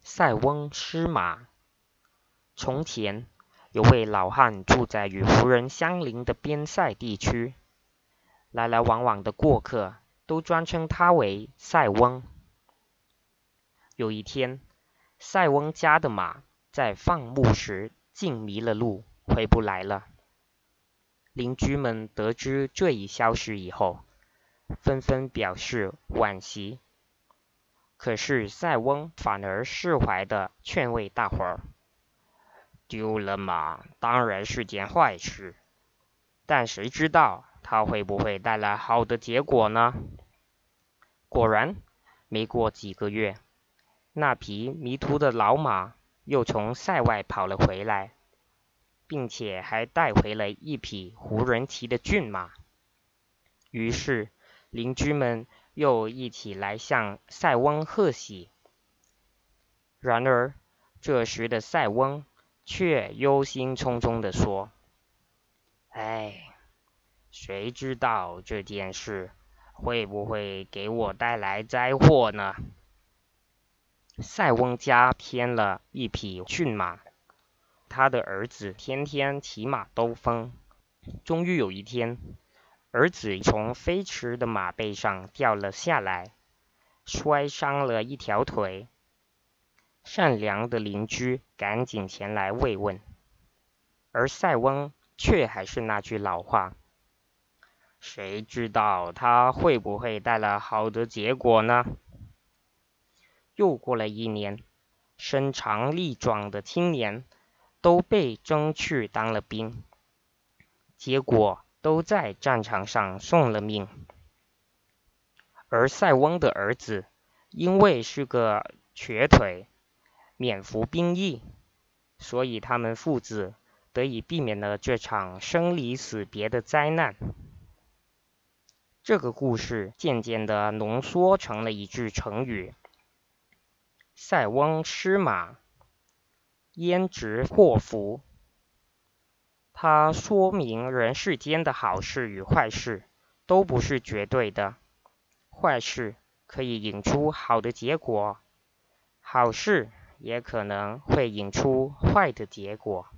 塞翁失马。从前，有位老汉住在与胡人相邻的边塞地区，来来往往的过客都专称他为塞翁。有一天，塞翁家的马在放牧时竟迷了路，回不来了。邻居们得知这一消息以后，纷纷表示惋惜。可是塞翁反而释怀地劝慰大伙儿：丢了马当然是件坏事，但谁知道它会不会带来好的结果呢？果然，没过几个月，那匹迷途的老马又从塞外跑了回来，并且还带回了一匹胡人骑的骏马。于是，邻居们又一起来向塞翁贺喜。然而，这时的塞翁却忧心忡忡地说：哎，谁知道这件事会不会给我带来灾祸呢？塞翁家添了一匹骏马，他的儿子天天骑马兜风。终于有一天，儿子从飞驰的马背上掉了下来，摔伤了一条腿。善良的邻居赶紧前来慰问，而塞翁却还是那句老话：谁知道他会不会带来好的结果呢？又过了一年，身长力壮的青年都被征去当了兵，结果都在战场上送了命。而塞翁的儿子因为是个瘸腿，免服兵役，所以他们父子得以避免了这场生离死别的灾难。这个故事渐渐地浓缩成了一句成语：塞翁失马，焉知祸福。它说明人世间的好事与坏事都不是绝对的，坏事可以引出好的结果，好事也可能会引出坏的结果。